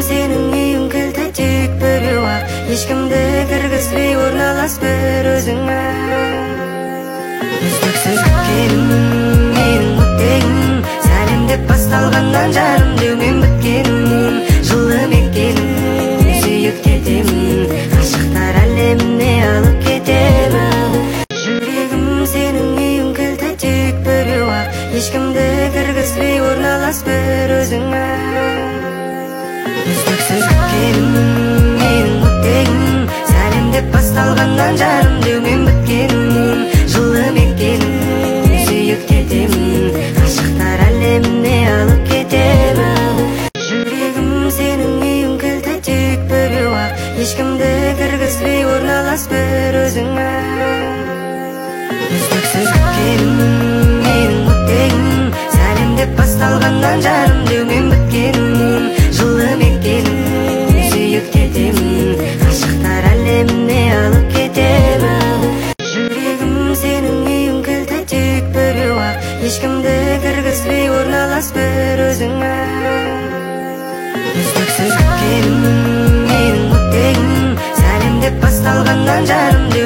senin uyum keltecek bir yuva. Ешкімді кіргізбей орналас бір өзіңе. Үздіксіз күткенім, менің өткенім, сәлемдеп басталғаннан жарым деумен біткенім. Жылы мекенім, сүйіп кетемін, ғашықтар әлеміне алып кетемін. Жүрегім сенің үйің келтecek бір юа. Ешкімді кіргізбей орналас бір өзіңе. Үздіксіз күткенім, менің өткенім, сәлемдеп басталғаннан жарым деумен біткенім. Жылы мекенім, сүйіп кетемін, ғашықтар әлеміне алып кетемін. Жүрегім сенің үйің келтecek бір юа. Ешкімді кіргізбей орналас бір өзіңе. Үздіксіз күткенім, менің өткенім, сәлемдеп басталғаннан жарым деумен біткенім. Жылы мекенім, сүйіп кетемін, ғашықтар әлеміне алып кетемін. Жүрегім сенің үйің келтecek бір юа. Ешкімді кіргізбей орналас бір өзіңе. Үздіксіз күткенім, менің өткенім, сәлемдеп басталғаннан жарым